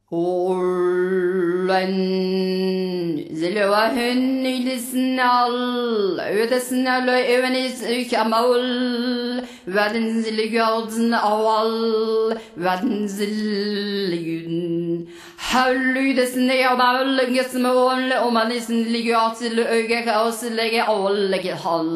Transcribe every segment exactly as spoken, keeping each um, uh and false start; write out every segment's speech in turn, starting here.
Olan zilvahin ilisnal ödesnal evenis kamal vadin zilgaldın aval vadin zilgün havlu desne yabaul gesmol omanisn ligatil öge kauslige awlige hal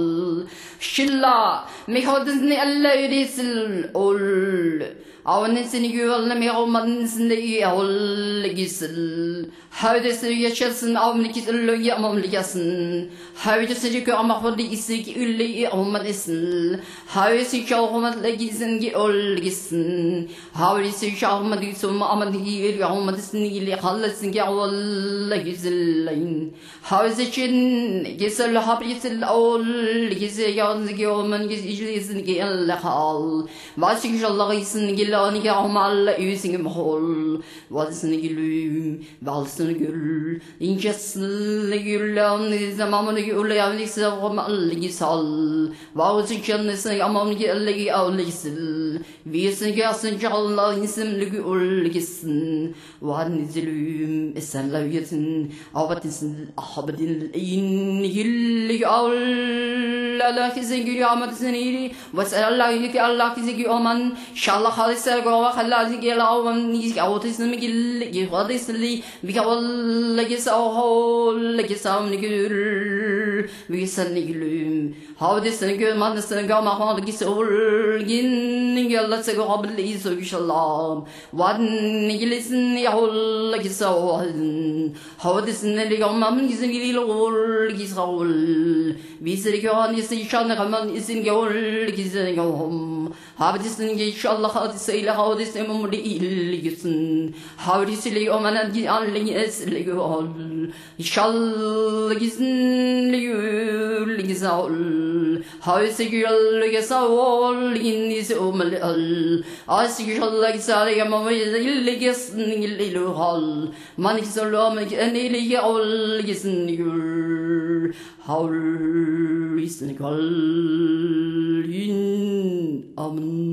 şilla mihodni alla yedisil ol Avnesini güvenle olmadığını yağıl gisil. Havdesi yaşasın avmlikisül yamamlikasın. Havdesi ki amafırdı isi ki ülle olmadısın. Havdesi ki olmadı gitsin ki ol gitsin. Havdesi ki olmadı suma amadı ki olmadısın ki hallasın ki ol gisil. Havdesi ki gisil habisil ol gisil yalnız ki olman gisil ki Allah hal. Vasık inşallah gitsin ki Lani gamal yüzün mahol, valsını gülüm, valsını gül, incesin güllen zamanı gül yavlik savmal gisal, valsın kendisi yaman gelgi avlisil, visin gelsin Allah isimli gül gitsin, vanizlüm esenlaviyetin, avatinsin ahbedin in gilli avl. Allah kizin gülü amadısın iri, vasallallahu yeki Allah kizin gülü aman, şallah halise gowa khalazi gelawan ni awtisni gil gi hadisli bi kawal gi sawhol gi samni gül bi sanni gülüm hadisni gül madisni gama khol gi sol gin gella se go bli so inshallah wan gilisni yahol gi sawhol hadisni li gama min gizin gi lol gi sawol bi sir gyan isi shan kaman isin gol gi zin gom hadisni gi inshallah hadis ile hadis emumdi ilgisin hadis ile omanan gi alli esli gol inşallah gizin li gizal hadis gül gi sawol inis umal al as inşallah gisale yamam illi gisin illi hal man gisalom enili gi ol gisin gül haul isin gal in amen